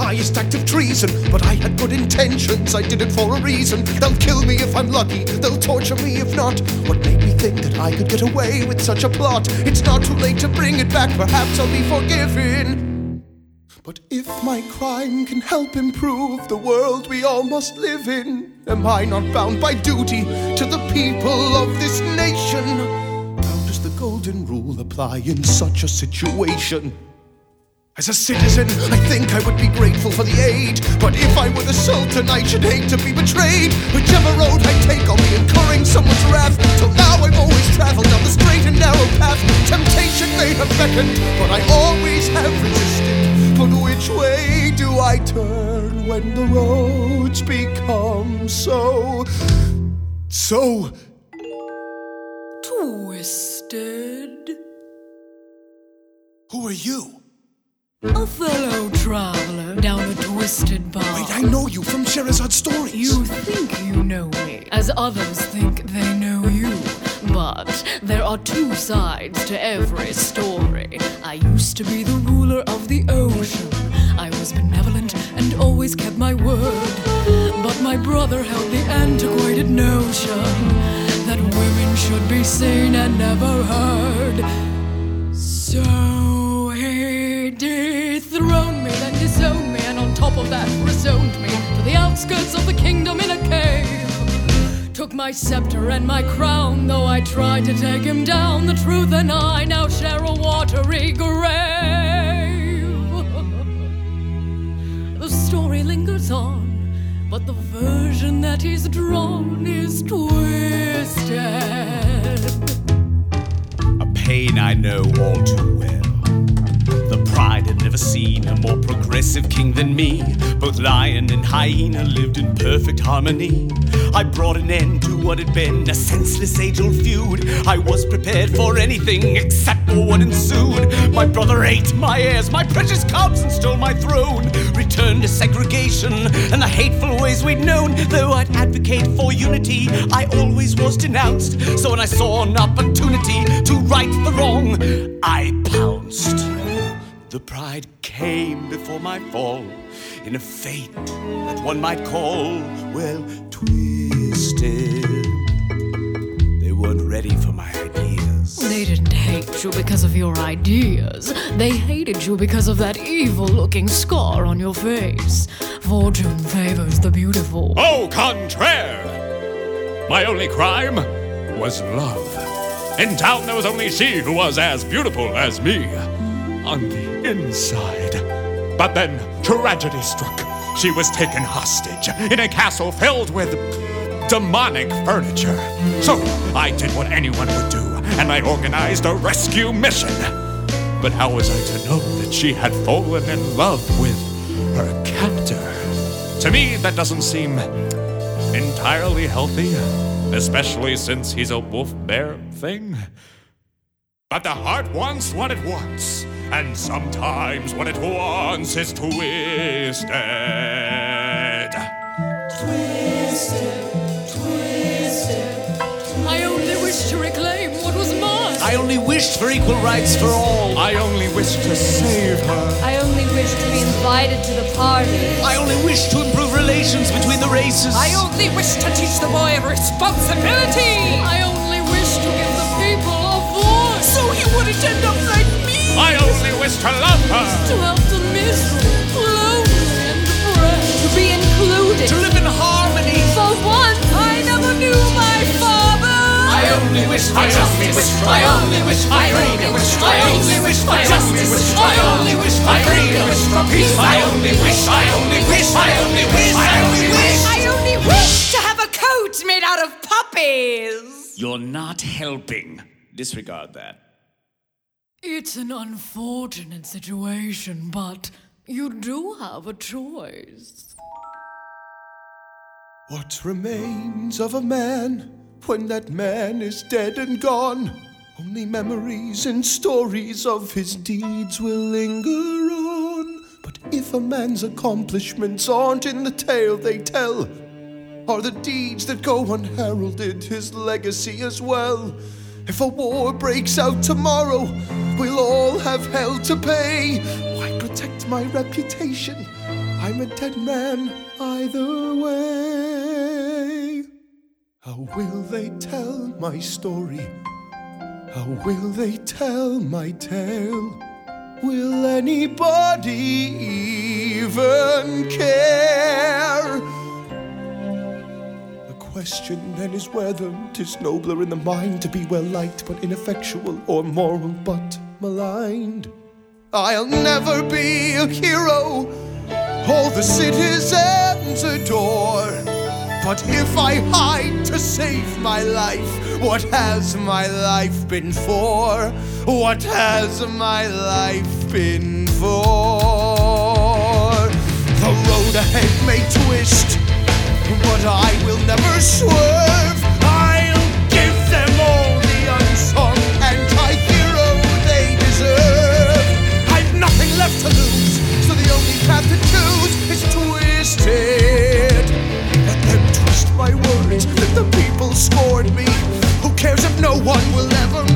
highest act of treason. But I had good intentions, I did it for a reason. They'll kill me if I'm lucky, they'll torture me if not. What made me think that I could get away with such a plot? It's not too late to bring it back, perhaps I'll be forgiven. But if my crime can help improve the world we all must live in, am I not bound by duty to the people of this nation? How does the golden rule apply in such a situation? As a citizen, I think I would be grateful for the aid. But if I were the Sultan, I should hate to be betrayed. Whichever road I take, I'll be incurring someone's wrath. Till now I've always traveled down the straight and narrow path. Temptation may have beckoned, but I always have resisted. But which way do I turn when the roads become so twisted? Who are you? A fellow traveler down a twisted path. Wait, I know you from Sherazad's stories. You think you know me, as others think they know you. But there are two sides to every story. I used to be the ruler of the ocean. I was benevolent and always kept my word. But my brother held the antiquated notion that women should be seen and never heard. So he dethroned me, then disowned me, and on top of that rezoned me to the outskirts of the kingdom in a cave. Took my scepter and my crown, though I tried to take him down. The truth and I now share a watery grave. The story lingers on, but the version that he's drawn is twisted. A pain I know all too well. The pride had never seen a more progressive king than me. Both lion and hyena lived in perfect harmony. I brought an end to what had been a senseless age-old feud. I was prepared for anything except for what ensued. My brother ate my heirs, my precious cubs, and stole my throne. Returned to segregation and the hateful ways we'd known. Though I'd advocate for unity, I always was denounced. So when I saw an opportunity to right the wrong, I pounced. The pride came before my fall, in a fate that one might call, well, twisted. They weren't ready for my ideas. They didn't hate you because of your ideas. They hated you because of that evil-looking scar on your face. Fortune favors the beautiful. Au contraire! My only crime was love. In town there was only she who was as beautiful as me. On the inside. But then tragedy struck. She was taken hostage in a castle filled with demonic furniture. So I did what anyone would do, and I organized a rescue mission. But how was I to know that she had fallen in love with her captor? To me, that doesn't seem entirely healthy, especially since he's a wolf-bear thing. But the heart wants what it wants, and sometimes what it wants is twisted. I only wished to reclaim what was mine. I only wished for equal rights for all. I only wished to save her. I only wish to be invited to the party. I only wish to improve relations between the races. I only wish to teach the boy of responsibility. I only wish to give the people a voice, so he wouldn't end up like me. I only wish to love her. To help the miserable, lonely, and depressed. To be included. To live in harmony. For once, I never knew my father. I only wish for justice. I only wish for freedom. I only wish for justice. I only wish for freedom. For peace. I only wish. I only wish. I only wish. I only wish. I only wish to have a coat made out of puppies. You're not helping. Disregard that. It's an unfortunate situation, but you do have a choice. What remains of a man when that man is dead and gone? Only memories and stories of his deeds will linger on. But if a man's accomplishments aren't in the tale they tell, are the deeds that go unheralded his legacy as well? If a war breaks out tomorrow, we'll all have hell to pay. Why protect my reputation I'm a dead man either way. How will they tell my story? How will they tell my tale? Will anybody even care? The question then is whether 'tis nobler in the mind to be well liked but ineffectual, or moral but maligned. I'll never be a hero all the citizens adore, but if I hide to save my life, what has my life been for? What has my life been for? The road ahead may twist, but I will never swerve. I'll give them all the unsung anti-hero they deserve. I've nothing left to lose, so the only path to choose is twisted. Let them twist my words, let the people scorn me. Who cares if no one will ever